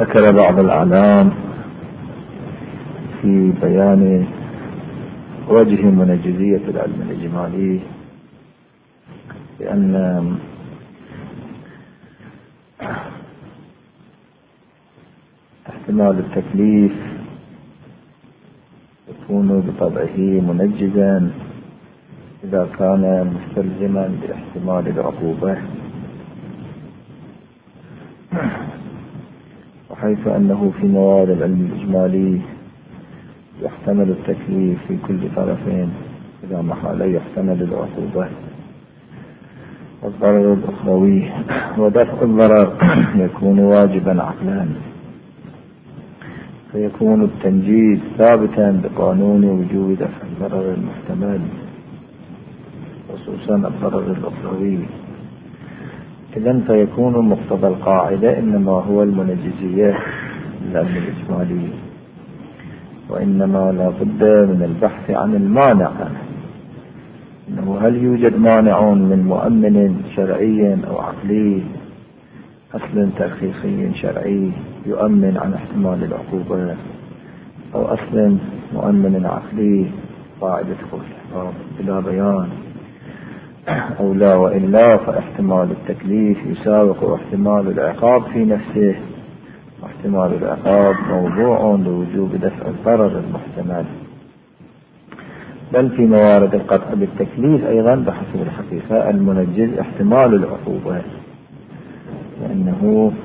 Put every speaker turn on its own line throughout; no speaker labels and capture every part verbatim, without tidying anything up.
ذكر بعض الأعلام في بيان وجه منجزية العلم الإجمالي بأن احتمال التكليف يكون بطبعه منجزا إذا كان مستلزما باحتمال العقوبة، وحيث أنه في موارد العلم الإجمالي يحتمل التكليف في كل طرفين إذا محال يحتمل العقوبة والضرر الأخروي، ودفع الضرر يكون واجبا عقلا، فيكون التنجيز ثابتا بقانون وجوب دفع الضرر المحتمل خصوصا الضرر الأخروي. إذن فيكون مقتضى القاعدة إنما هو المنجزية للعلم الإجمالي، وإنما لا بد من البحث عن المانع، إنه هل يوجد مانع من مؤمن شرعي أو عقلي، أصل ترخيصي شرعي يؤمن عن احتمال العقوبة، أو أصل مؤمن عقلي قاعدة الاحتمال بلا بيان، أو لا وإلا فاحتمال التكليف يساوق احتمال العقاب في نفسه، واحتمال العقاب موضوع لوجوب دفع الضرر المحتمل. بل في موارد القطع بالتكليف أيضا بحسب الحقيقة المنجز احتمال العقوبة، لأنه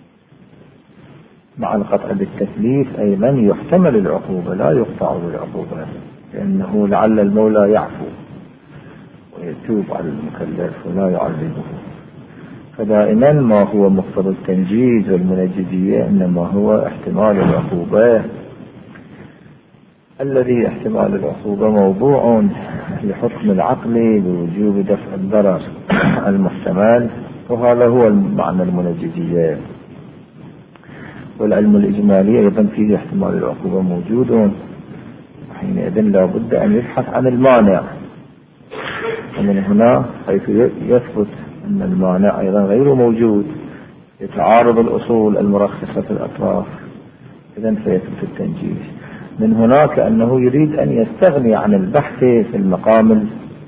مع القطع بالتكليف أيضا يحتمل العقوبة لا يقطع بالعقوبة، لأنه لعل المولى يعفو ويتوب على المكلف ولا يعذبه. فدائما ما هو مقتضى التنجيز والمنجزية إنما هو احتمال العقوبة، الذي احتمال العقوبة موضوع لحكم العقل بوجوب دفع الضرر المحتمل، وهذا هو المعنى المنجزية. والعلم الإجمالي أيضا فيه احتمال العقوبة موجود، حينئذ لا بد أن يبحث عن المانع، ومن هنا حيث يثبت أن المانع أيضا غير موجود يتعارض الأصول المرخصة في الأطراف، إذن فيثبت التنجيز. من هناك أنه يريد أن يستغني عن البحث في المقام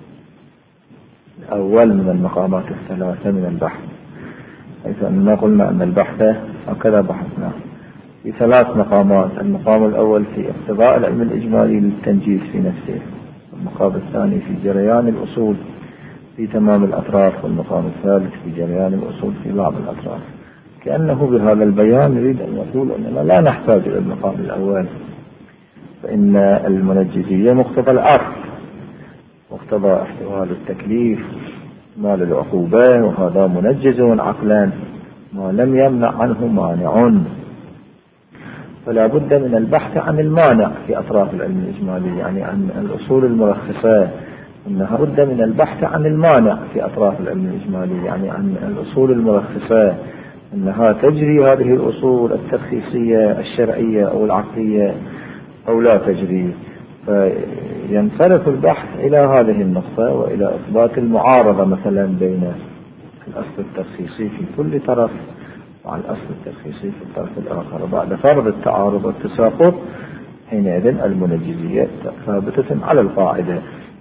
الأول من المقامات الثلاثة من البحث، حيث أننا قلنا أن البحث هكذا بحثنا في ثلاث مقامات: المقام الأول في اقتضاء العلم الإجمالي للتنجيز في نفسه، المقام الثاني في جريان الأصول في تمام الأطراف، والمقام الثالث في جريان الأصول في بعض الأطراف. كأنه بهذا البيان يريد أن يقول أننا لا نحتاج إلى المقام الأول، فإن المنجزية مقتضى الأصل، مقتضى احتمال التكليف مال العقوبة، وهذا منجز عقلا ما لم يمنع عنه مانع، فلا بد من البحث عن المانع في أطراف العلم الإجمالي، يعني عن الأصول المرخصة، إنها بد من البحث عن المانع في أطراف العلم الإجمالي، يعني عن الأصول المرخصة، إنها تجري هذه الأصول الترخيصية الشرعية أو العقلية أو لا تجري. فينصرف البحث إلى هذه النقطة وإلى إثبات المعارضة مثلا بين الأصل الترخيصي في كل طرف مع الأصل الترخيصي في الطرف الآخر، وبعد فرض التعارض والتساقط حينئذ المنجزية ثابتة على القاعدة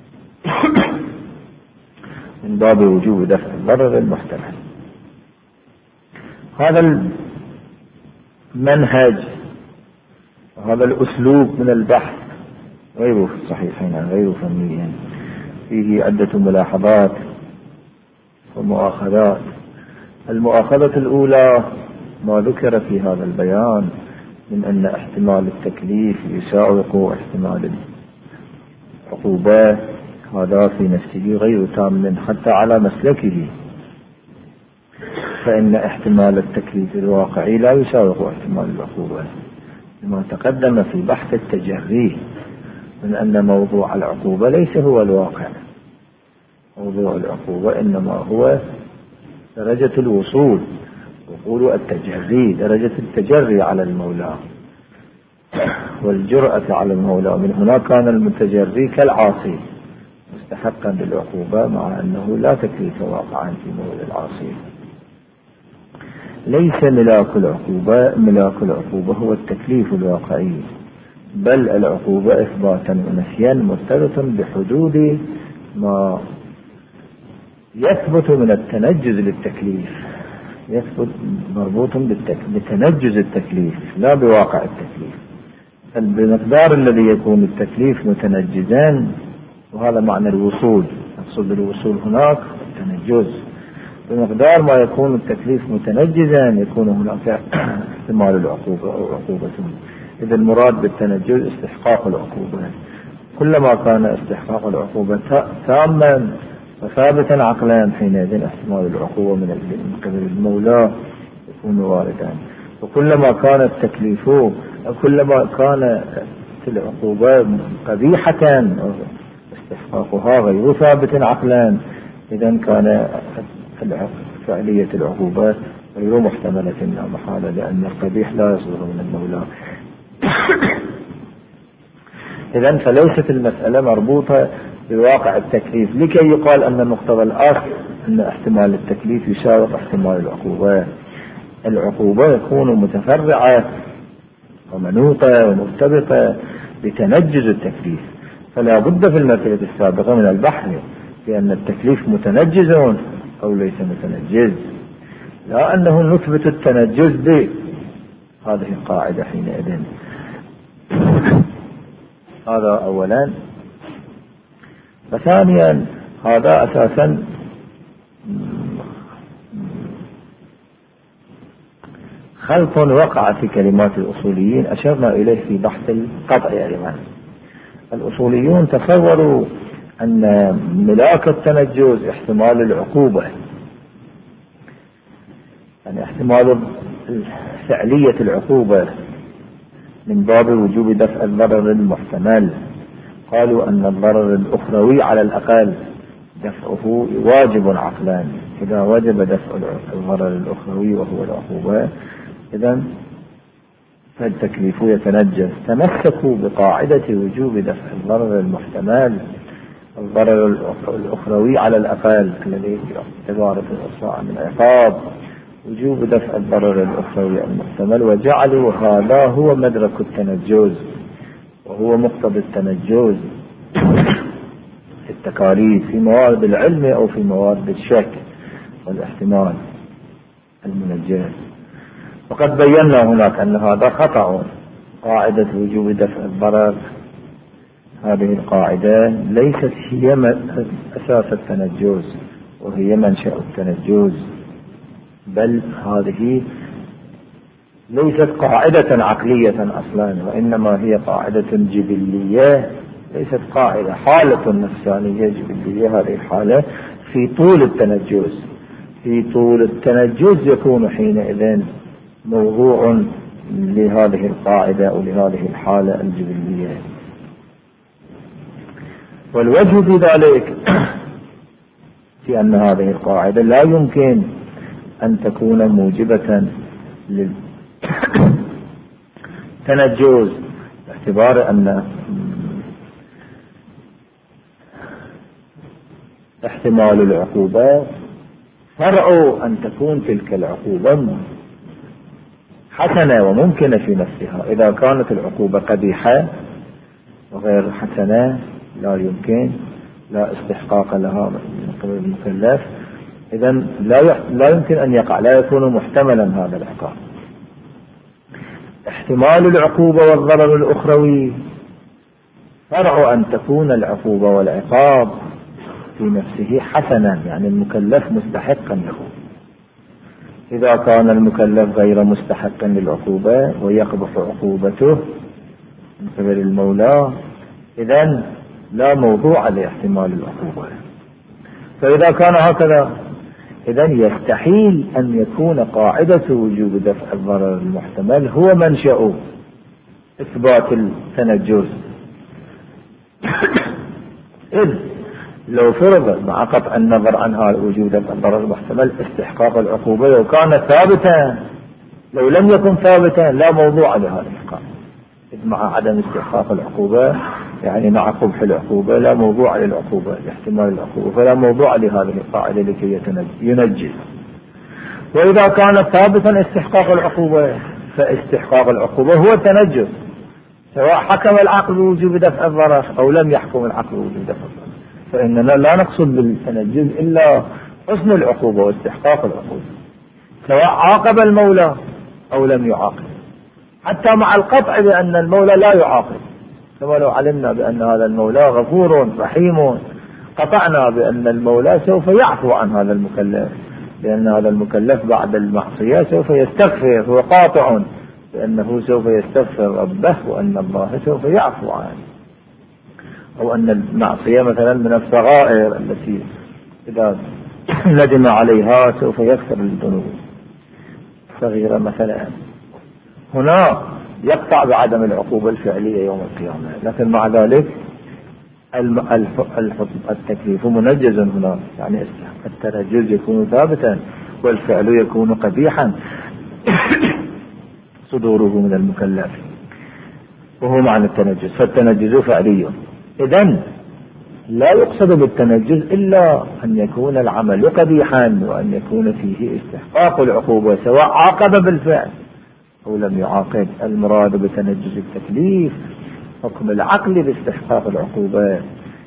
من باب وجوب دفع الضرر المحتمل. هذا المنهج وهذا الأسلوب من البحث غير صحيحين غير فنيا، فيه عدة ملاحظات ومؤاخذات. المؤاخذة الأولى ما ذكر في هذا البيان من أن احتمال التكليف يساوق احتمال العقوبة، هذا في نفسه غير تام حتى على مسلكه، فإن احتمال التكليف الواقعي لا يساوق احتمال العقوبة، لما تقدم في بحث التجري من أن موضوع العقوبة ليس هو الواقع. موضوع العقوبة إنما هو درجة الوصول، وقول التجري درجة التجري على المولى والجرأة على المولى. من هنا كان المتجري كالعاصي مستحقا للعقوبة، مع أنه لا تكليف واقعا في مولى العاصي. ليس ملاك العقوبة ملاك العقوبة هو التكليف الواقعي، بل العقوبة إثباتا ونفيا مرتبط بحدود ما يثبت من التنجز للتكليف، يثبت مربوط بتنجز التكليف لا بواقع التكليف، بمقدار الذي يكون التكليف متنجزا، وهذا معنى الوصول، أقصد بالوصول هناك التنجز، بمقدار ما يكون التكليف متنجزا يكون هناك احتمال العقوبة أو عقوبة. إذا المراد بالتنجز استحقاق العقوبة، كلما كان استحقاق العقوبة تاما وثابتا عقلا حينئذ احتمال العقوبة من قبل المولى يكون واردا، وكلما كان التكليف كلما كان العقوبة قبيحة استحقاقها غير ثابت عقلا، إذا كان فعلية العقوبة غير محتملة لا محالة، لأن القبيح لا يصدر من المولى. إذا فليست المسألة مربوطة بواقع التكليف لكي يقال أن مقتضى الأصل أن احتمال التكليف يساوي احتمال العقوبة. العقوبة يكون متفرعة ومنوطة ومرتبطة بتنجز التكليف، فلا بد في المسألة السابقة من البحث بأن التكليف متنجز أو ليس متنجز، لا أنه نثبت التنجز به، هذه القاعدة حينئذ. هذا أولا. وثانيا هذا أساسا خلط وقع في كلمات الأصوليين أشرنا إليه في بحث القطع أيضا. الأصوليون تصوروا أن ملاك التنجز احتمال العقوبة، يعني احتمال فعلية العقوبة من باب وجوب دفع الضرر المحتمل. قالوا أن الضرر الأخروي على الأقل دفعه واجب عقلا، إذا وجب دفع الضرر الأخروي وهو العقوبة إذن فالتكليف يتنجز. تمسكوا بقاعدة وجوب دفع الضرر المحتمل، الضرر الأخروي على الأقل الذي يتبارك الإصلاح من عقاب، وجوب دفع الضرر الأخروي المحتمل، وجعلوا هذا هو مدرك التنجز وهو مقتضى التنجز في التكاليف في موارد العلم أو في موارد الشك والاحتمال المنجز. وقد بينا هناك أن هذا خطأ. قاعدة وجوب دفع الضرر هذه القاعدة ليست هي أساس التنجز وهي منشأ التنجز، بل هذه ليست قاعدة عقلية أصلا، وإنما هي قاعدة جبلية، ليست قاعدة، حالة نفسانية جبلية. هذه الحالة في طول التنجز، في طول التنجز يكون حينئذ موضوع لهذه القاعدة أو لهذه الحالة الجبلية. والوجه في ذلك في أن هذه القاعدة لا يمكن أن تكون موجبة للتنجز، باعتبار أن احتمال العقوبة فرع أن تكون تلك العقوبة حسنة وممكنة في نفسها. إذا كانت العقوبة قبيحة وغير حسنة لا يمكن، لا استحقاق لها من قبل المكلف، إذن لا يمكن أن يقع، لا يكون محتملا هذا العقاب. احتمال العقوبة والضرر الأخروي فرع أن تكون العقوبة والعقاب في نفسه حسنا، يعني المكلف مستحقا له. إذا كان المكلف غير مستحقا للعقوبة ويقبح عقوبته من قبل المولى، إذن لا موضوع لاحتمال العقوبة. فإذا كان هكذا إذن يستحيل أن يكون قاعدة وجوب دفع الضرر المحتمل هو منشأ إثبات التنجز. إذ لو فرض مع قطع النظر عنها وجود دفع الضرر المحتمل استحقاق العقوبة لو كان ثابتا، لو لم يكن ثابتا لا موضوع لهذا القاعدة. إذ مع عدم استحقاق العقوبة يعني مع قبح العقوبة لا موضوع للعقوبة لاحتمال العقوبة، فلا موضوع لهذه القاعدة لكي ينجز. وإذا كان ثابتا استحقاق العقوبة فاستحقاق العقوبة هو التنجز، سواء حكم العقل بوجوب دفع الضرر أو لم يحكم العقل بوجوب دفع الضرر، فإننا لا نقصد بالتنجز إلا حسن العقوبة واستحقاق العقوبة، سواء عاقب المولى أو لم يعاقب، حتى مع القطع بأن المولى لا يعاقب، كما لو علمنا بأن هذا المولى غفور رحيم قطعنا بأن المولى سوف يعفو عن هذا المكلف، لأن هذا المكلف بعد المعصية سوف يستغفر، هو قاطع بأنه سوف يستغفر ربه وأن الله سوف يعفو عنه، أو أن المعصية مثلا من الصغائر التي إذا ندم عليها سوف يغفر الذنوب صغيرة مثلا. هنا يقطع بعدم العقوبة الفعلية يوم القيامة، لكن مع ذلك التكليف منجز هنا، يعني التنجز يكون ثابتا والفعل يكون قبيحا صدوره من المكلف، وهو معنى التنجز، فالتنجز فعلي. إذن لا يقصد بالتنجز إلا أن يكون العمل قبيحا وأن يكون فيه استحقاق العقوبة، سواء عاقب بالفعل أو لم يعاقب. المراد بتنجز التكليف حكم العقل باستحقاق العقوبة،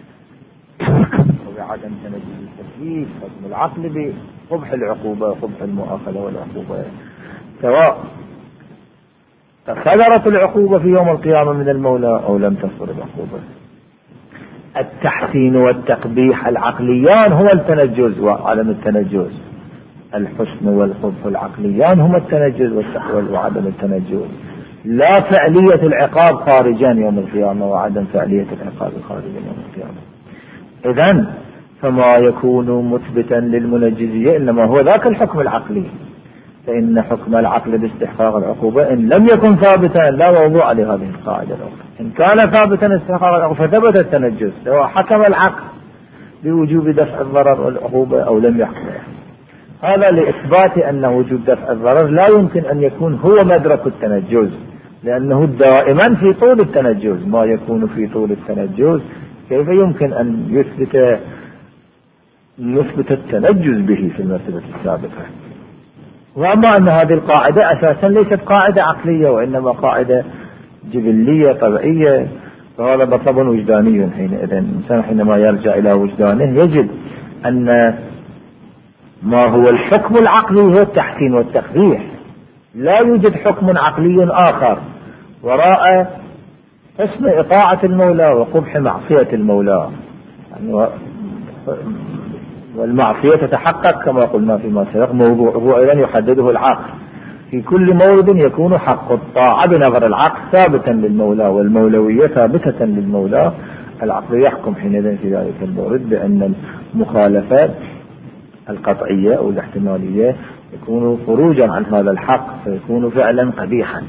وبعدم تنجز التكليف حكم العقل بقبح العقوبة وقبح المؤاخذة والعقوبة، سواء صدرت العقوبة في يوم القيامة من المولى أو لم تصدر العقوبة. التحسين والتقبيح العقليان هو التنجز وعدم التنجز، الحسن والقبح العقليان هما التنجز وعدم التنجز، لا فعلية العقاب خارجا يوم القيامة وعدم فعلية العقاب خارجا يوم القيامة. إذن فما يكون مثبتا للمنجزية إنما هو ذاك الحكم العقلي، فإن حكم العقل باستحقاق العقوبة إن لم يكن ثابتا لا موضوع لهذه القاعدة الأخرى. إن كان ثابتا استحقاق العقوبة فثبت التنجز، سواء حكم العقل بوجوب دفع الضرر والعقوبة أو لم يحكم. هذا لإثبات أن وجود دفع الضرر لا يمكن أن يكون هو مدرك التنجز، لأنه دائما في طول التنجز، ما يكون في طول التنجز كيف يمكن أن يثبت نثبت التنجز به في المرتبة السابقة. وأما أن هذه القاعدة أساسا ليست قاعدة عقلية وإنما قاعدة جبلية طبيعية، فهذا مطلب وجداني حينئذ. الإنسان حينما يرجع إلى وجدانه يجد أن ما هو الحكم العقلي هو التحسين والتقبيح، لا يوجد حكم عقلي آخر وراء حسن إطاعة المولى وقبح معصية المولى، يعني والمعصية تتحقق كما قلنا فيما سبق موضوعه أيضا يحدده العقل، في كل مورد يكون حق الطاعة بنظر العقل ثابتا للمولى والمولوية ثابتة للمولى، العقل يحكم حينئذ في ذلك المورد بأن المخالفات القطعية أو الاحتمالية يكون خروجا عن هذا الحق فيكون فعلا قبيحا.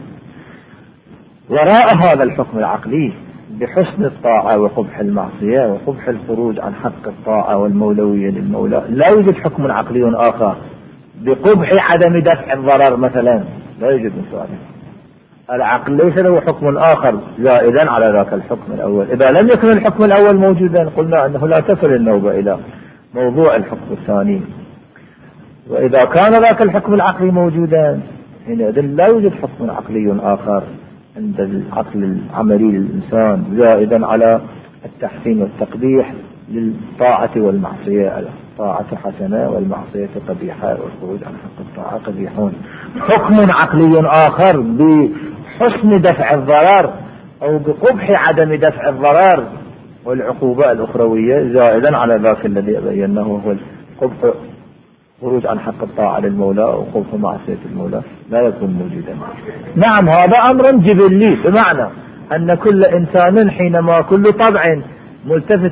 وراء هذا الحكم العقلي بحسن الطاعة وقبح المعصية وقبح الخروج عن حق الطاعة والمولوية للمولى لا يوجد حكم عقلي آخر بقبح عدم دفع الضرر مثلا، لا يوجد مثال. العقل ليس له حكم آخر زائدا على ذاك الحكم الأول. إذا لم يكن الحكم الأول موجودا قلنا أنه لا تصل النوبة إلى موضوع الحكم الثاني، وإذا كان ذاك الحكم العقلي موجودا حينئذ لا يوجد حكم عقلي آخر عند العقل العملي للإنسان زائدا على التحسين والتقبيح للطاعة والمعصية. الطاعة حسنة والمعصية قبيحة والخروج عن حق الطاعة قبيحون. حكم عقلي آخر بحسن دفع الضرر أو بقبح عدم دفع الضرر والعقوبة الأخروية زائدا على ذاك الذي بيناه هو القبح خروج عن حق الطاعة للمولى وقبح معصية المولى لا يكون موجودا. نعم هذا أمر جبلي، بمعنى أن كل إنسان حينما كل طبع ملتفت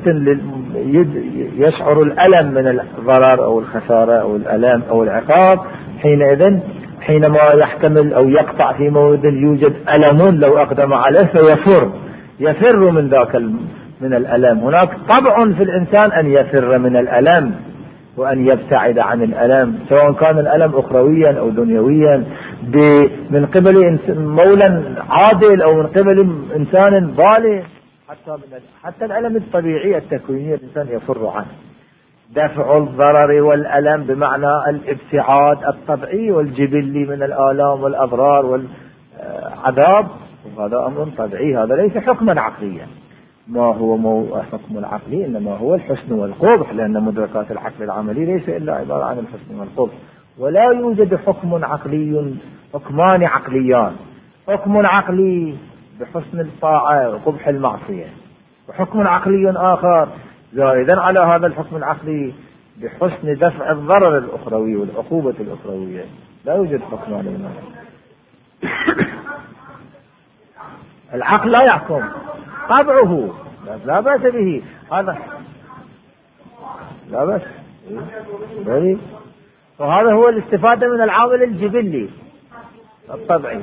يشعر الألم من الضرر أو الخسارة أو الألم أو العقاب، حينئذ حينما يحتمل أو يقطع في مورد يوجد ألم لو أقدم عليه فيفر يفر من ذاك من الألم. هناك طبع في الإنسان أن يفر من الألم وأن يبتعد عن الألم، سواء كان الألم أخرويا أو دنيويا من قبل مولى عادل أو من قبل إنسان ظالم، حتى من حتى الألم الطبيعي التكويني الإنسان يفر عنه دفع الضرر والألم بمعنى الابتعاد الطبيعي والجبلي من الآلام والأضرار والعذاب، وهذا أمر طبيعي، هذا ليس حكما عقليا. ما هو مو حكم العقلي إنما هو الحسن والقبح، لأن مدركات العقل العملي ليس إلا عبارة عن الحسن والقبح، ولا يوجد حكم عقلي، حكمان عقليان، حكم عقلي بحسن الطاعة وقبح المعصية، وحكم عقلي آخر زائدا على هذا الحكم العقلي بحسن دفع الضرر الأخروي والعقوبة الأخروية. لا يوجد حكمان لنا. العقل لا يحكم، طبعه لا بأس به، هذا لا بأس به، وهذا هو الاستفادة من العامل الجبلي الطبيعي.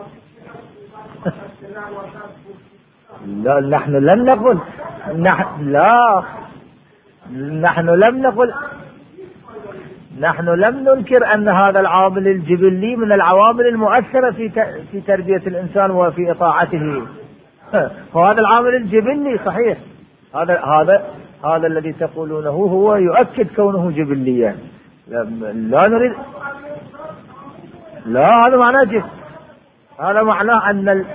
لا نحن لم نقل نحن لا نحن لم نقل نحن لم ننكر أن هذا العامل الجبلي من العوامل المؤثرة في في تربية الإنسان وفي إطاعته، وهذا العامل الجبلي صحيح، هذا هذا هذا الذي تقولونه هو يؤكد كونه جبليا. لا نريد، لا هذا معناه جهل، هذا معناه أن ال...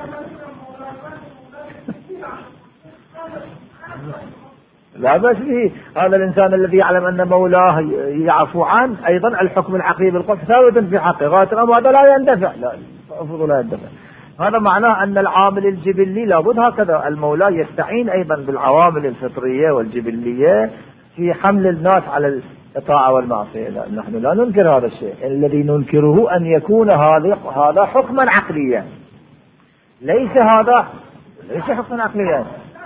لا بأس به. هذا الإنسان الذي يعلم أن مولاه يعفو عنه، أيضا الحكم العقلي بالقبح ثابت في حقه، هذا لا يندفع، لا أفضل لا يندفع. هذا معناه أن العامل الجبلي لابد هكذا، المولى يستعين أيضا بالعوامل الفطرية والجبلية في حمل الناس على الطاعة والمعصية. لا نحن لا ننكر هذا الشيء، الذي ننكره أن يكون هذا هذا حكما عقليا، ليس هذا ليس حكما عقليا.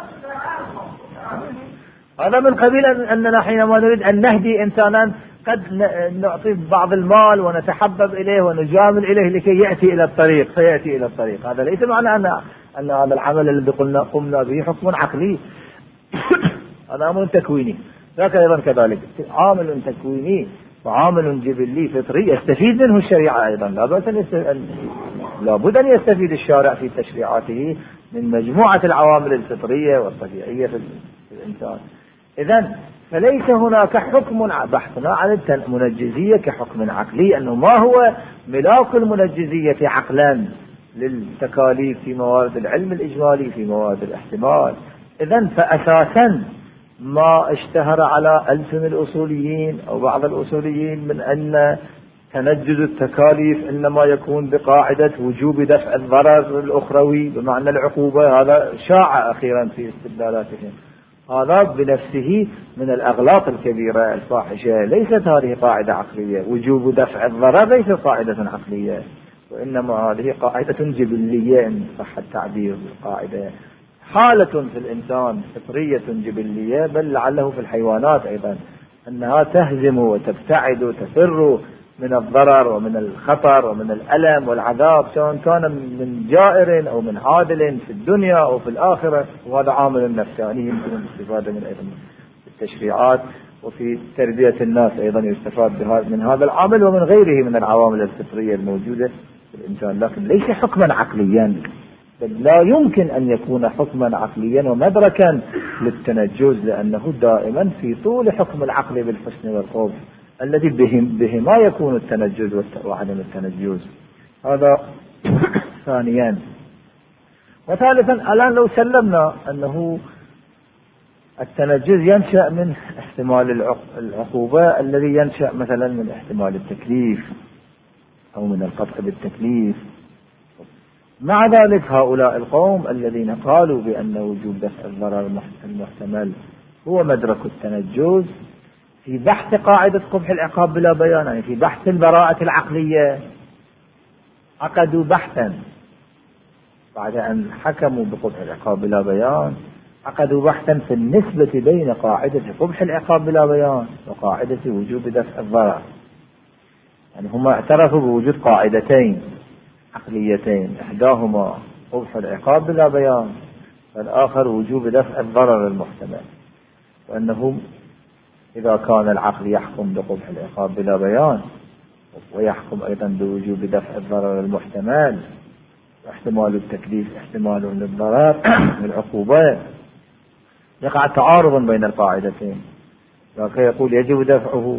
هذا من قبيل أننا حينما نريد أن نهدي إنسانا قد نعطي بعض المال ونتحبب إليه ونجامل إليه لكي يأتي إلى الطريق فيأتي إلى الطريق، هذا ليس معنى أن أن هذا العمل الذي قلنا قمنا به حكم عقلي. هذا أمر تكويني، ذاك أيضا كذلك عامل تكويني وعامل جبلي فطري يستفيد منه الشريعة أيضا، لا بد أن لابد أن يستفيد الشارع في تشريعاته من مجموعة العوامل الفطرية والطبيعية في الإنسان. إذن فليس هناك حكم، بحثنا عن المنجزية كحكم عقلي، أنه ما هو ملاك المنجزية عقلا للتكاليف في موارد العلم الإجمالي في موارد الاحتمال. إذن فأساسا ما اشتهر على ألسن الأصوليين أو بعض الأصوليين من أن تنجز التكاليف إنما يكون بقاعدة وجوب دفع الضرر الأخروي بمعنى العقوبة، هذا شاع أخيرا في استدلالاتهم، هذا بنفسه من الأغلاط الكبيرة الفاحشة. ليست هذه قاعدة عقلية، وجوب دفع الضرر ليست قاعدة عقلية، وإنما هذه قاعدة جبلية إن صح التعبير، قاعدة حالة في الإنسان فطرية جبلية، بل لعله في الحيوانات أيضا، أنها تهزم وتبتعد وتفر من الضرر ومن الخطر ومن الألم والعذاب، سواء كان من جائر أو من عادل في الدنيا أو في الآخرة. وهذا عامل نفساني يمكن الاستفادة من أيضا التشريعات، وفي تربية الناس أيضا يستفاد من هذا العامل ومن غيره من العوامل الفطرية الموجودة في الإنسان، لكن ليس حكما عقليا، بل لا يمكن أن يكون حكما عقليا ومدركا للتنجز، لأنه دائما في طول حكم العقل بالحسن والقبح الذي بهم بهما يكون التنجز وعدم التنجز. هذا ثانيا. وثالثا، الآن لو سلمنا أنه التنجز ينشأ من احتمال العقوبة الذي ينشأ مثلا من احتمال التكليف أو من القطع بالتكليف، مع ذلك هؤلاء القوم الذين قالوا بأن وجوب دفع الضرر المحتمل هو مدرك التنجز، في بحث قاعدة قبح العقاب بلا بيان، يعني في بحث البراءة العقلية، عقدوا بحثا بعد أن حكموا بقبح العقاب بلا بيان، عقدوا بحثا في النسبة بين قاعدة قبح العقاب بلا بيان وقاعدة وجوب دفع الضرر. يعني هم اعترفوا بوجود قاعدتين عقليتين، إحداهما قبح العقاب بلا بيان والآخر وجوب دفع الضرر المحتمل، وأنه إذا كان العقل يحكم بقبح العقاب بلا بيان ويحكم أيضا بوجوب دفع الضرر المحتمل واحتمال التكليف احتمال للضرر بالعقوبة، يقع تعارض بين القاعدتين. لكن يقول يجب دفعه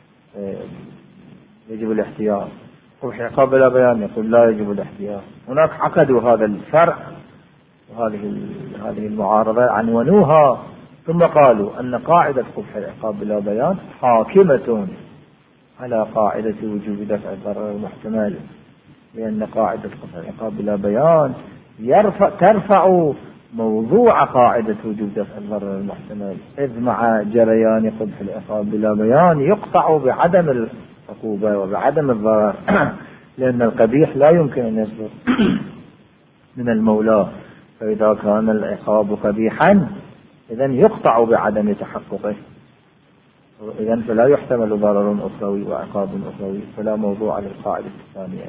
يجب الاحتياط، قبح العقاب بلا بيان يقول لا يجب الاحتياط. هناك عقدوا هذا الفرع وهذه هذه المعارضة عنونوها، ثم قالوا أن قاعدة قبح العقاب بلا بيان حاكمة على قاعدة وجوب دفع الضرر المحتمل، لأن قاعدة قبح العقاب بلا بيان يرفع ترفع موضوع قاعدة وجوب دفع الضرر المحتمل، إذ مع جريان قبح العقاب بلا بيان يقطع بعدم العقوبة وبعدم الضرر، لأن القبيح لا يمكن أن يصدر من المولى، فإذا كان العقاب قبيحا إذن يقطع بعدم تحققه، إذن فلا يحتمل ضرر أخروي وعقاب أخروي، فلا موضوع للقاعدة الثانية.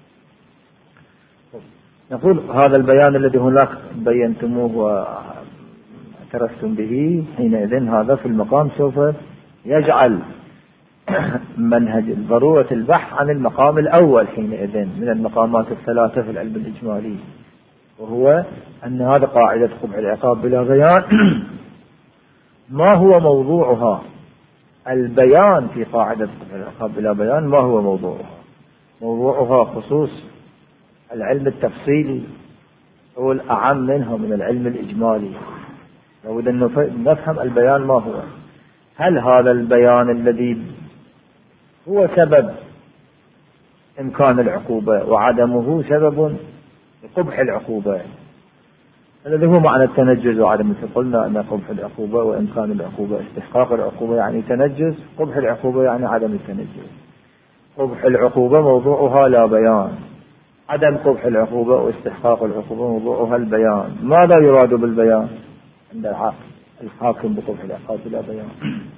نقول هذا البيان الذي هناك بينتموه واعترفتم به، حينئذ هذا في المقام سوف يجعل منهج ضرورة البحث عن المقام الأول حينئذ من المقامات الثلاثة في العلم الإجمالي، وهو أن هذا قاعدة قبح العقاب بلا بيان ما هو موضوعها. البيان في قاعدة قبح العقاب بلا بيان ما هو موضوعها؟ موضوعها خصوص العلم التفصيلي هو الأعم منه من العلم الإجمالي. لابد أن نفهم البيان ما هو. هل هذا البيان الذي هو سبب إمكان العقوبة وعدمه سبب لقبح العقوبة، الذي هو معنى التنجز وعدم. قلنا أن قبح العقوبة وإمكان العقوبة، استحقاق العقوبة يعني تنجز، قبح العقوبة يعني عدم التنجز. قبح العقوبة موضوعها لا بيان، عدم قبح العقوبة واستحقاق العقوبة موضوعها البيان. ماذا يراد بالبيان عند الحاكم بقبح العقاب لا بيان؟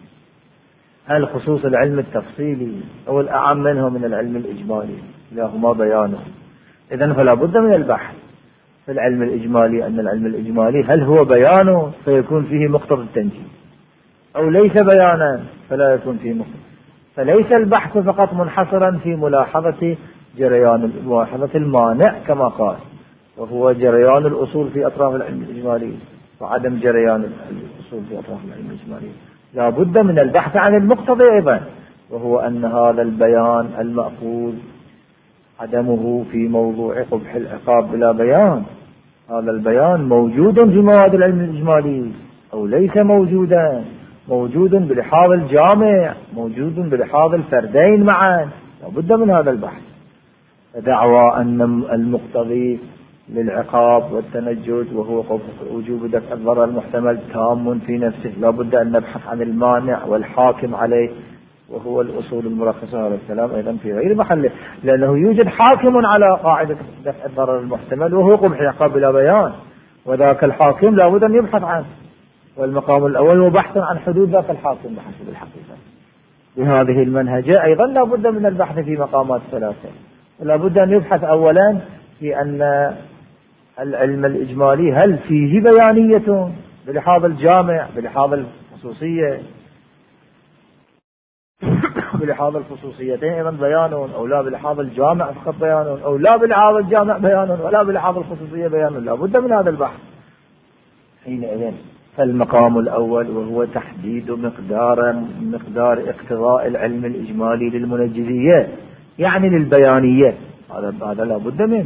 هل خصوص العلم التفصيلي أو الأعم منه من العلم الإجمالي؟ لهما بيانه. إذن فلا بد من البحث في العلم الإجمالي، أن العلم الإجمالي هل هو بيانه فيكون فيه مقتضى التنجيز، أو ليس بيانا فلا يكون فيه مقتضى. فليس البحث فقط منحصرا في ملاحظة جريان ملاحظة المانع كما قال، وهو جريان الأصول في أطراف العلم الإجمالي وعدم جريان الأصول في أطراف العلم الإجمالي. لا بد من البحث عن المقتضى أيضا، وهو أن هذا البيان المأخوذ عدمه في موضوع قبح العقاب بلا بيان، هذا البيان موجود في مواد العلم الإجمالي أو ليس موجودا، موجود بلحاظ الجامع، موجود بلحاظ الفردين معا. لا بد من هذا البحث. دعوى أن المقتضي للعقاب والتنجد وهو وجوب دفع الضرر المحتمل تام في نفسه، لا بد أن نبحث عن المانع والحاكم عليه، وهو الأصول المرخصة. هذا الكلام أيضا في غير محله، لأنه يوجد حاكم على قاعدة دفع الضرر المحتمل وهو قبح العقاب بلا بيان، وذاك الحاكم لا بد أن يبحث عنه، والمقام الأول هو بحث عن حدود ذاك الحاكم بحسب الحقيقة. بهذه المنهجة أيضا لا بد من البحث في مقامات ثلاثة. لا بد أن يبحث أولا في أن العلم الإجمالي هل فيه بيانية بلحاظ الجامع بلحاظ الخصوصية بلحاظ الخصوصيتين أيضا بيان، أو لا بلحاظ الجامع فقط بيان، أو لا بلحاظ الجامع بيان ولا بلحاظ الخصوصية بيان. لا بد من هذا البحث حينئذ. فالمقام الأول وهو تحديد مقدار مقدار اقتضاء العلم الإجمالي للمنجزية، يعني للبيانية، هذا هذا لا بد منه،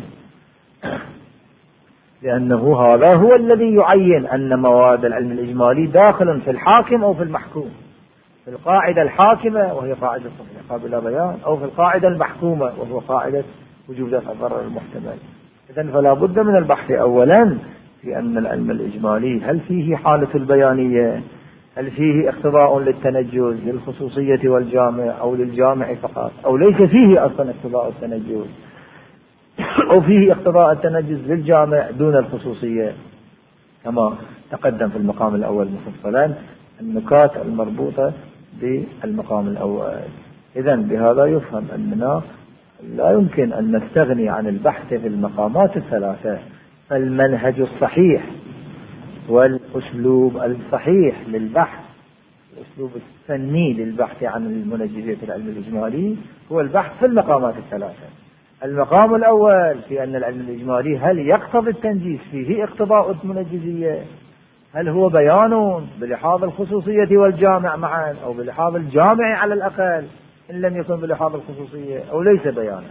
لأنه هذا هو الذي يعين أن مواد العلم الإجمالي داخل في الحاكم أو في المحكوم، في القاعدة الحاكمة وهي قاعدة قبح العقاب بلا بيان، أو في القاعدة المحكومة وهو قاعدة وجوب دفع الضرر المحتمل. إذن فلا بد من البحث أولا في أن العلم الإجمالي هل فيه حالة البيانية، هل فيه اقتضاء للتنجز للخصوصية والجامع أو للجامع فقط، أو ليس فيه أصلا اقتضاء التنجز، أو فيه اقتضاء التنجز للجامع دون الخصوصية، كما تقدم في المقام الأول مفصلا النكات المربوطة بالمقام الأول. إذن بهذا يفهم أننا لا يمكن أن نستغني عن البحث في المقامات الثلاثة. فالمنهج الصحيح والأسلوب الصحيح للبحث، الأسلوب الفني للبحث عن المنجزية في العلم الإجمالي هو البحث في المقامات الثلاثة. المقام الأول في أن العلم الإجمالي هل يقتضي التنجيز، فيه اقتضاء المنجزية،
هل هو بيان بلحاظ الخصوصية والجامع معا، أو بلحاظ الجامع على الأقل إن لم يكن بلحاظ الخصوصية، أو ليس بيانا.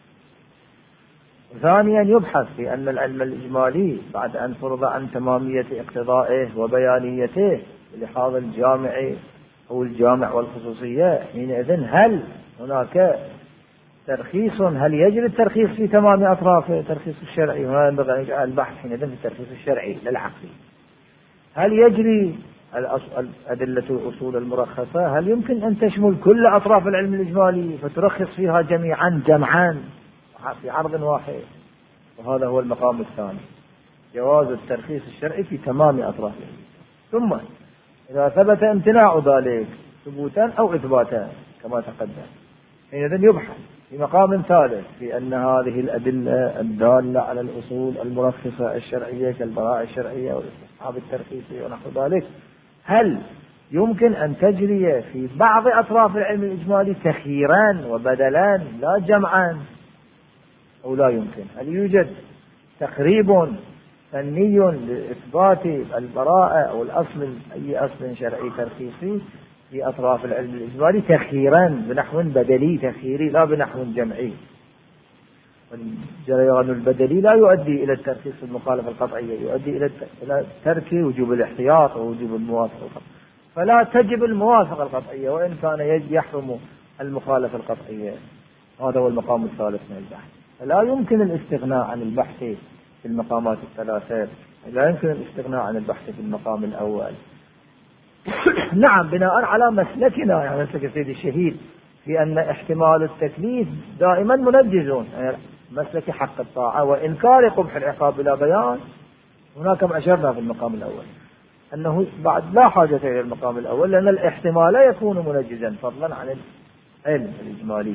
ثانيا يبحث في أن العلم الإجمالي بعد أن فرض عن تمامية اقتضائه وبيانيته بلحاظ الجامع أو الجامع والخصوصية، حينئذ هل هناك ترخيص، هل يجري الترخيص في تمام أطرافه، ترخيص الشرعي، هنا ينبغي البحث حينئذ في الترخيص الشرعي للعقل. هل يجري الأدلة الأصول المرخصة، هل يمكن أن تشمل كل أطراف العلم الإجمالي فترخص فيها جميعا جمعان في عرض واحد؟ وهذا هو المقام الثاني، جواز الترخيص الشرعي في تمام أطرافه. ثم إذا ثبت امتناع ذلك ثبوتا أو إثباتا كما تقدم، حينئذ يبحث في مقام ثالث في أن هذه الأدلة الدالة على الأصول المرخصة الشرعية كالبراءة الشرعية والاستصحاب الترخيصي ونحو ذلك، هل يمكن أن تجري في بعض أطراف العلم الإجمالي تخييران وبدلان لا جمعان، أو لا يمكن؟ هل يوجد تقريب فني لإثبات البراءة أو الأصل أي أصل شرعي ترخيصي في أطراف العلم الإجمالي تخييران بنحو بدلي تخييري لا بنحو جمعي؟ والجريان البدلي لا يؤدي إلى الترخيص المخالفة القطعية، يؤدي إلى ترك وجوب الاحتياط ووجوب الموافقة، فلا تجب الموافقة القطعية وإن كان يحرم المخالفة القطعية. هذا هو المقام الثالث من البحث. فلا يمكن الاستغناء عن البحث في المقامات الثلاثة، لا يمكن الاستغناء عن البحث في المقام الأول. نعم، بناء على مسلكنا، يعني مسلك سيد الشهيد في أن احتمال التكليف دائما منجزون، يعني مسلك حق الطاعة وإنكار قبح العقاب بلا بيان. هناك ما أشرنا في المقام الأول أنه بعد لا حاجة إلى المقام الأول، لأن الاحتمال يكون منجزا فضلا عن العلم الإجمالي.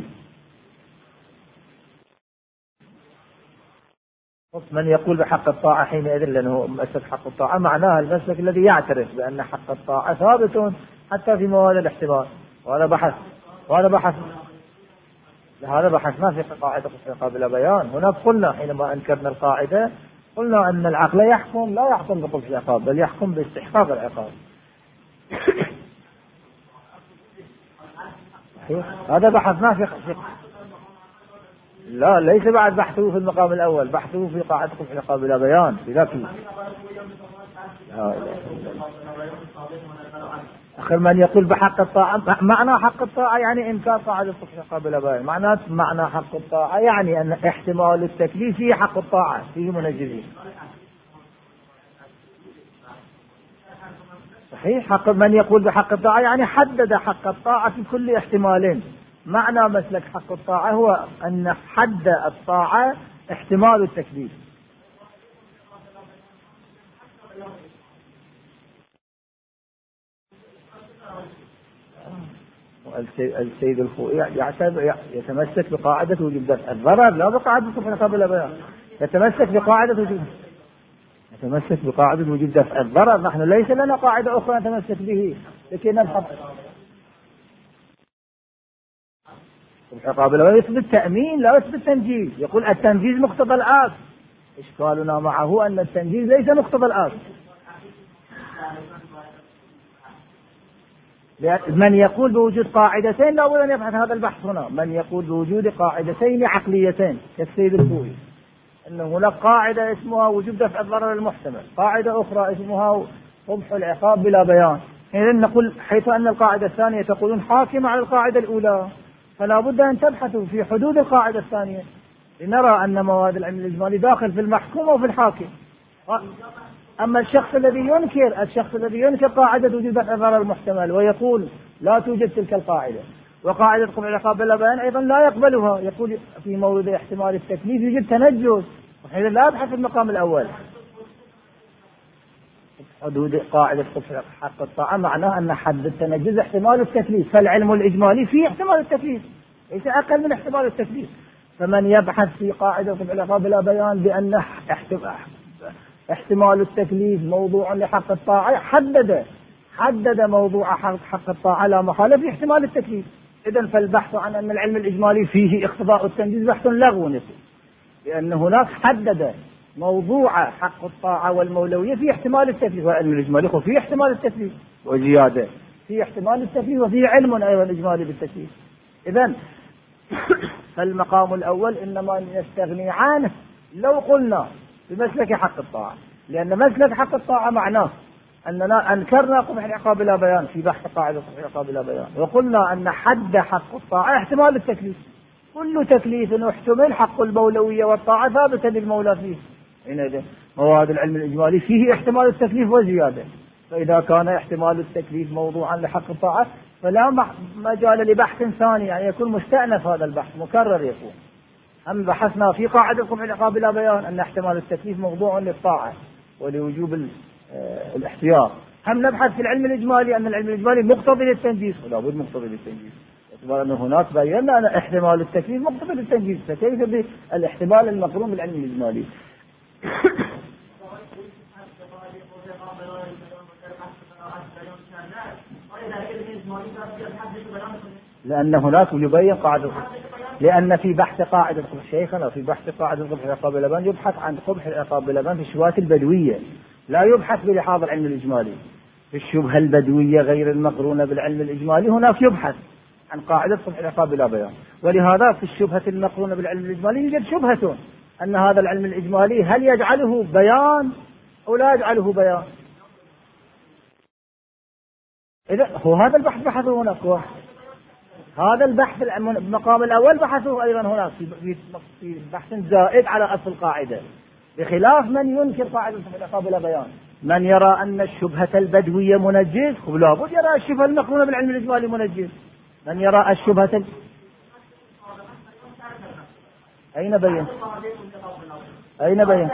من يقول بحق الطاعة حينئذ، لأنه مسلك حق الطاعة معناه المسلك الذي يعترف بأن حق الطاعة ثابت حتى في مواد الاحتمال، وهذا بحث وهذا بحث هذا بحثنا في قاعدة العقاب بلا بيان. هناك قلنا حينما أنكرنا القاعدة قلنا أن العقل يحكم لا يحكم بقبح العقاب بل يحكم باستحقاق العقاب. هذا بحثناه في لا ليس بعد بحثه في المقام الأول، بحثه في قاعدة قبح العقاب بلا بيان في ذاك. آخر من يقول بحق الطاعة، معنى حق الطاعة يعني إنكار قاعدة قبح العقاب بلا بيان، معنى معنى حق الطاعة يعني أن احتمال التكليف فيه حق الطاعة فيه منجزين. صحيح، حق من يقول بحق الطاعة يعني حدد حق الطاعة في كل احتمالين. معنى مسلك حق الطاعة هو أن حد الطاعة احتمال التكليف. السيد الخوئي يتمسك بقاعدة وجوب دفع الضرر لا بقاعدة قبح العقاب بلا بيان، يتمسك بقاعدة وجوب يتمسك بقاعدة وجوب دفع الضرر. نحن ليس لنا قاعدة أخرى نتمسك به لكي نبحث العقاب لا يثبت التأمين لا يثبت التنجيز. يقول التنجيز مقتضى الآس، إشكالنا معه أن التنجيز ليس مقتضى الآس. من يقول بوجود قاعدتين لا بد أن يبحث هذا البحث هنا. من يقول بوجود قاعدتين عقليتين كالسيد الخوئي، أن هناك قاعدة اسمها وجوب دفع الضرر المحتمل، قاعدة أخرى اسمها قبح العقاب بلا بيان. إذن نقول حيث أن القاعدة الثانية تقولون حاكم على القاعدة الأولى، فلا بد أن تبحثوا في حدود القاعدة الثانية لنرى أن مواد العلم الإجمالي داخل في المحكوم أو في الحاكم. أما الشخص الذي ينكر الشخص الذي ينكر قاعدة وجوب دفع الضرر المحتمل ويقول لا توجد تلك القاعدة، وقاعدة قبح العقاب بلا بيان أيضا لا يقبلها، يقول في مورد احتمال التكليف يوجد تنجز، وحين لا يبحث في المقام الأول. حدود قاعدة قبح حق الطاعة معناه أن حد التنجز احتمال التكليف، فالعلم الإجمالي فيه احتمال التكليف ليس أقل من احتمال التكليف. فمن يبحث في قاعدة قبح العقاب بلا بيان بأن احتمال التكليف موضوع لحق الطاعة، حدد حدد موضوع حق الطاعة لا محالة في احتمال التكليف. إذن فالبحث عن أن العلم الإجمالي فيه اقتضاء التنجيز بحث لغو نسبي، لأن هناك حدد موضوع حق الطاعة والمولوية في احتمال التكليف، والعلم الإجمالي في احتمال التكليف وزيادة، في احتمال التكليف وفي علم أيضا إجمالي بالتكليف. إذن فالمقام الأول إنما نستغني عنه لو قلنا بمسلك حق الطاعة، لأن مسلك حق الطاعة معناه أننا أنكرنا قبح العقاب بلا بيان في بحث قاعدة قبح العقاب بلا بيان، وقلنا أن حد حق الطاعة احتمال التكليف، كل تكليف احتمل حق المولوية والطاعة ثابتة للمولى فيه. حينئذ مواد العلم الإجمالي فيه احتمال التكليف وزيادة، فإذا كان احتمال التكليف موضوعا لحق الطاعة فلا مجال لبحث ثاني، يعني يكون مستأنف هذا البحث مكرر يكون. هم بحثنا في قاعدة قبح العقاب بلا بيان أن احتمال التكليف موضوع للطاعة ولوجوب الاحتياط، هم نبحث في العلم الإجمالي أن العلم الإجمالي مقتضي للتنجيز، ولا بد مقتضي للتنجيز، باعتبار أن هناك بينا أن احتمال التكليف مقتضي للتنجيز، فكيف بالاحتمال المقرون بالعلم الإجمالي؟ لأن هناك يبين قاعدة، لأن في بحث قاعدة قبح شيخنا في بحث قاعدة قبح العقاب بلا بيان يبحث عن قبح العقاب بلا بيان في الشبهات البدوية، لا يبحث بلحاظ العلم الإجمالي. في الشبهة البدوية غير المقرونة بالعلم الإجمالي هناك يبحث عن قاعدة قبح العقاب بلا بيان، ولهذا في الشبهة المقرونة بالعلم الإجمالي يوجد شبهة أن هذا العلم الإجمالي هل يجعله بيان أو لا يجعله بيان. إذا هو هذا البحث بحثه هناك، هذا البحث المقام الأول بحثه أيضا هناك في بحث زائد على أصل القاعدة، بخلاف من ينكر قاعدة قبح العقاب بلا بيان. من يرى أن الشبهة البدوية منجز لا بد يرى الشبهة المقرونة بالعلم الإجمالي منجز. من يرى الشبهة ال... أين بين أين بين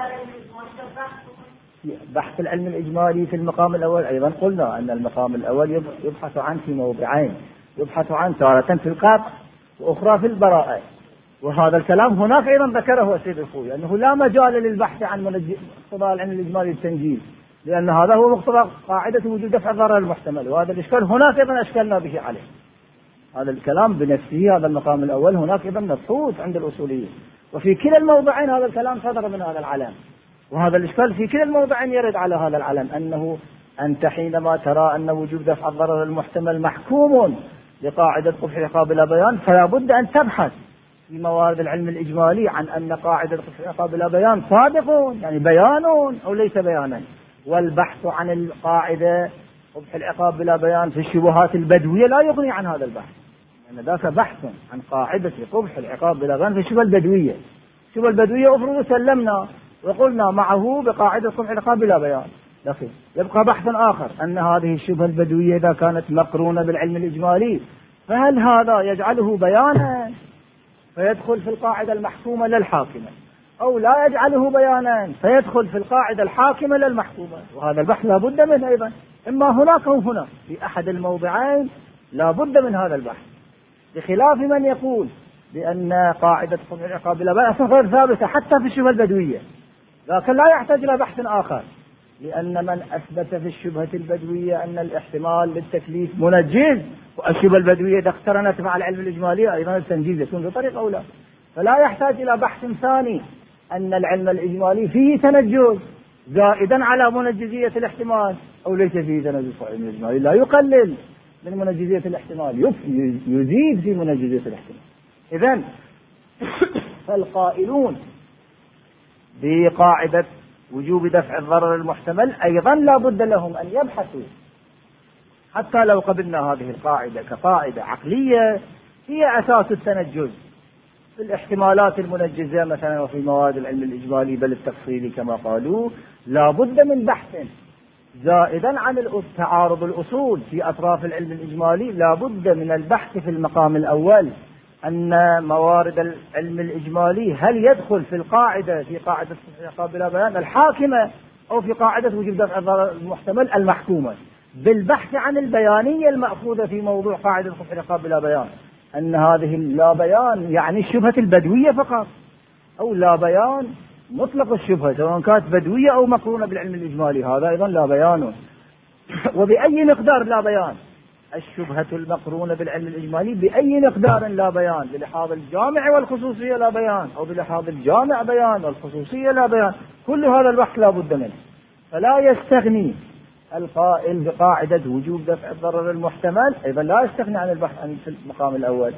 بحث العلم الإجمالي في المقام الأول أيضا قلنا أن المقام الأول يبحث عن في موضعين، يبحث عن تارة في القطع وأخرى في البراءة، وهذا الكلام هناك أيضا ذكره السيد الخوي أنه لا مجال للبحث عن مقتضى العلم الإجمالي التنجيز، لأن هذا هو مقتضى قاعدة وجود دفع الضرر المحتمل، وهذا الإشكال هناك أيضا أشكلنا به عليه. هذا الكلام بنفسه هذا المقام الأول هناك أيضا مبحوث عند الأصوليين، وفي كلا الموضعين هذا الكلام صدر من هذا العلم، وهذا الإشكال في كلا الموضعين يرد على هذا العلم أنه أنت حينما ترى أن وجود دفع الضرر المحتمل محكوم لقاعدة قبح العقاب بلا بيان فلا بد أن تبحث في موارد العلم الإجمالي عن أن قاعدة قبح العقاب بلا بيان صادق، يعني بيان أو ليس بيانا. والبحث عن القاعدة قبح العقاب بلا بيان في الشبهات البدوية لا يغني عن هذا البحث، لأن يعني ذاك بحث عن قاعدة قبح العقاب بلا بيان في الشبهة البدوية. الشبهة البدوية أفرض سلمنا وقلنا معه بقاعدة قبح العقاب بلا بيان، لكن يبقى بحث آخر أن هذه الشبهة البدوية إذا كانت مقرونة بالعلم الإجمالي فهل هذا يجعله بيانا فيدخل في القاعدة المحكومة للحاكمة، أو لا يجعله بيانا فيدخل في القاعدة الحاكمة للمحكومة. وهذا البحث لا بد منه أيضا، إما هناك أو هنا، في أحد الموضعين لا بد من هذا البحث، بخلاف من يقول بأن قاعدة قبح العقاب بلا بيان غير ثابتة حتى في الشبهة البدوية، لكن لا يحتاج إلى بحث آخر، لأن من أثبت في الشبهة البدوية أن الاحتمال للتكليف منجز، والشبهة البدوية إذا اقترنت مع العلم الإجمالي أيضا التنجيز يكون بطريقة أولى، فلا يحتاج إلى بحث ثاني أن العلم الإجمالي فيه تنجز زائدا على منجزية الاحتمال أو ليس فيه تنجز. العلم الإجمالي لا يقلل من منجزية الاحتمال، يزيد في منجزية الاحتمال. إذن فالقائلون بقاعدة وجوب دفع الضرر المحتمل أيضا لا بد لهم أن يبحثوا، حتى لو قبلنا هذه القاعدة كقاعدة عقلية هي أساس التنجز في الاحتمالات المنجزة مثلا وفي مواد العلم الإجمالي بل التفصيلي كما قالوا، لا بد من بحث زائدا عن تعارض الأصول في أطراف العلم الإجمالي، لا بد من البحث في المقام الأول أن موارد العلم الإجمالي هل يدخل في القاعدة في قاعدة العقاب بلا بيان الحاكمة أو في قاعدة وجوب دفع الضرر المحتمل المحكومة، بالبحث عن البيانية المأخوذة في موضوع قاعدة قبح العقاب بلا بيان، أن هذه لا بيان يعني الشبهة البدوية فقط، أو لا بيان مطلق الشبهة سواء كانت بدوية أو مقرونة بالعلم الإجمالي، هذا أيضا لا بيان. وبأي مقدار لا بيان؟ الشبهة المقرونة بالعلم الإجمالي بأي مقدار لا بيان؟ بلحاظ الجامع والخصوصية لا بيان، أو بلحاظ الجامع بيان والخصوصية لا بيان، كل هذا البحث لا بد منه. فلا يستغني القائل بقاعدة وجوب دفع الضرر المحتمل أيضا لا يستغني عن البحث عن في المقام الأول.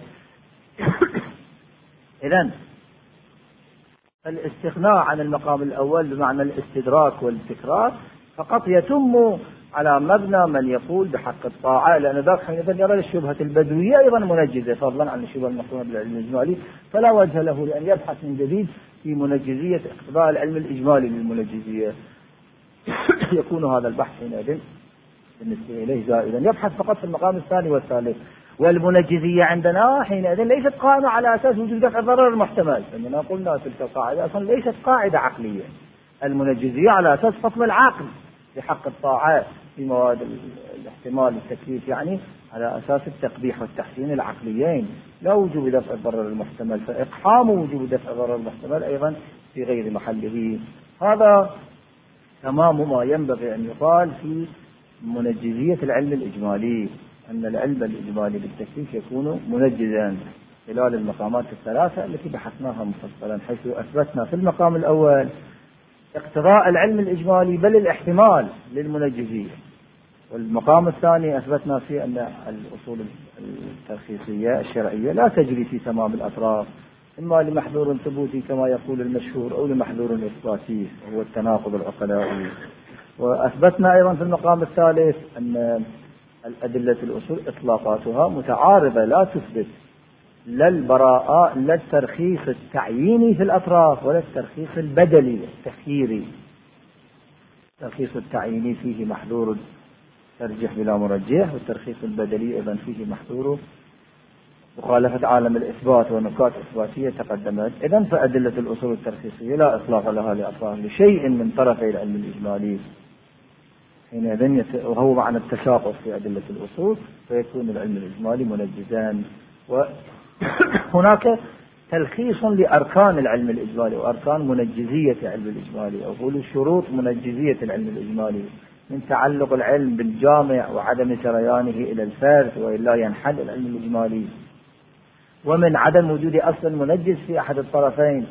إذن الاستغناء عن المقام الأول بمعنى الاستدراك والتكرار فقط يتم على مبنى من يقول بحق الطاعة، لأن ذاك حينئذ يرى الشبهة البدوية أيضا منجزة فضلا عن الشبهة المقرونة بالعلم الإجمالي، فلا وجه له لأن يبحث من جديد في منجزية اقتضاء العلم الإجمالي للمنجزية. يكون هذا البحث حينئذ بالنسبة إليه زائدا، يبحث فقط في المقام الثاني والثالث. والمنجزية عندنا حينئذ ليست قائمة على أساس وجود دفع الضرر المحتمل، لأننا قلنا تلك القاعدة أصلا ليست قاعدة عقلية. المنجزية على أساس فصل العقل بحق الطاعات في مواد الاحتمال التكليف، يعني على أساس التقبيح والتحسين العقليين لا وجوب دفع الضرر المحتمل، فإقحام وجوب دفع الضرر المحتمل أيضا في غير محله. هذا تمام ما ينبغي أن يقال في منجزية العلم الإجمالي، أن العلم الإجمالي بالتكليف يكون منجزا خلال المقامات الثلاثة التي بحثناها مفصلا، حيث أثبتنا في المقام الأول اقتضاء العلم الإجمالي بل الاحتمال للمنجزية، والمقام الثاني أثبتنا فيه أن الأصول الترخيصية الشرعية لا تجري في تمام الأطراف، إما لمحذور ثبوتي كما يقول المشهور أو لمحذور إثباتي وهو التناقض العقلائي. وأثبتنا أيضا في المقام الثالث أن الأدلة الأصول إطلاقاتها متعارضة لا تثبت لا البراءة لا الترخيص التعييني في الأطراف ولا الترخيص البدلي التخييري. الترخيص التعييني فيه محذور ترجح بلا مرجح، والترخيص البدلي أيضا فيه محذور مخالفة عالم الإثبات ونقاط إثباتية تقدمت. إذن فأدلة الأصول الترخيصية لا إطلاق لها لأطراف لشيء من طرفي العلم الإجمالي، حينئذ وهو معنى التساقط في أدلة الأصول، فيكون العلم الإجمالي منجزا. وهناك تلخيص لأركان العلم الإجمالي وأركان منجزية العلم الإجمالي، أو قولوا شروط منجزية العلم الإجمالي، من تعلق العلم بالجامع وعدم سريانه إلى الفرد وإلا ينحل العلم الإجمالي، ومن عدم وجود أصل منجز في أحد الطرفين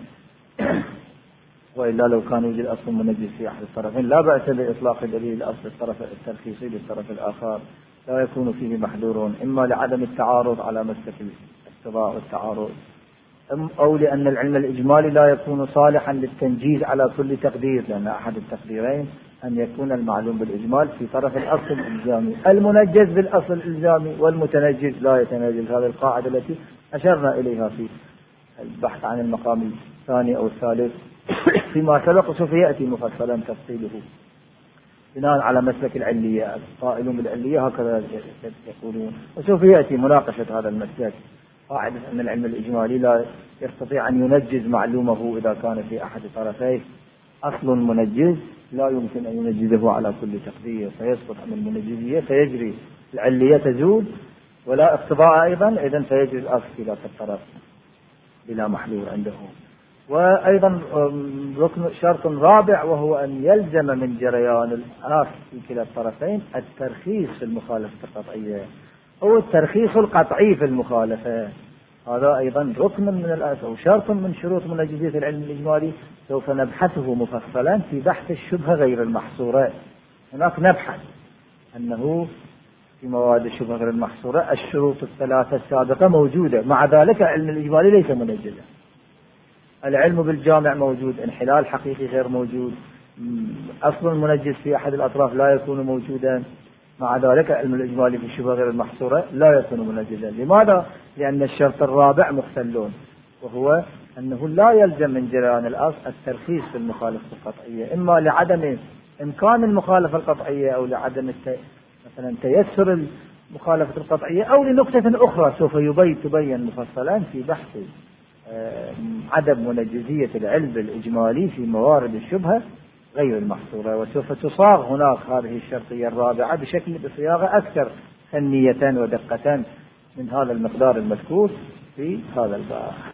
وإلا لو كان وجود أصل منجز في أحد الطرفين لا بأس بإطلاق دليل الأصل الطرف الترخيصي للطرف الآخر، لا يكون فيه محذور إما لعدم التعارض على مسلك الاقتضاء والتعارض، أو لأن العلم الإجمالي لا يكون صالحا للتنجيز على كل تقدير، لأن أحد التقديرين أن يكون المعلوم بالإجمال في طرف الأصل الإلزامي المنجز بالأصل الإلزامي، والمتنجز لا يتنجز. هذه القاعدة التي أشرنا إليها في البحث عن المقام الثاني أو الثالث فيما سبق، وسوف يأتي مفصلا تفصيله بناء على مسلك العلية. القائلون بالعلية هكذا يقولون، وسوف يأتي مناقشة هذا المسلك، قاعدة أن العلم الإجمالي لا يستطيع أن ينجز معلومه إذا كان في أحد طرفيه أصل منجز، لا يمكن أن ينجزه على كل تقدير فيسقط عن المنجزية، فيجري العلية تزول ولا اقتضاء أيضا، إذن فيجري الأصل في ذاك الطرف بلا محلول عنده. وأيضا ركن شرط رابع وهو أن يلزم من جريان الأصل في كلا الطرفين الترخيص في المخالفة القطعية أو الترخيص القطعي في المخالفة. هذا أيضا ركن من الأصل أو شرط من شروط منجزية العلم الإجمالي، سوف نبحثه مفصلا في بحث الشبهة غير المحصورة. هناك نبحث أنه في مواد الشبهة غير المحصورة الشروط الثلاثة السابقة موجودة، مع ذلك العلم الإجمالي ليس منجزا. العلم بالجامع موجود، انحلال حقيقي غير موجود، أصل منجز في أحد الأطراف لا يكون موجودا، مع ذلك العلم الإجمالي في الشبهة غير المحصورة لا يكون منجزا. لماذا؟ لأن الشرط الرابع مختلون، وهو أنه لا يلزم من جريان الأصل الترخيص في المخالفة القطعية، إما لعدم إمكان المخالفة القطعية أو لعدم الت... مثلا تيسر المخالفة القطعية أو لنقطة أخرى سوف تبين مفصلا في بحث عدم منجزية العلم الإجمالي في موارد الشبهة غير المحصورة. وسوف تصاغ هناك هذه الشرطية الرابعة بشكل بصياغة أكثر فنية ودقة من هذا المقدار المذكور في هذا الباب.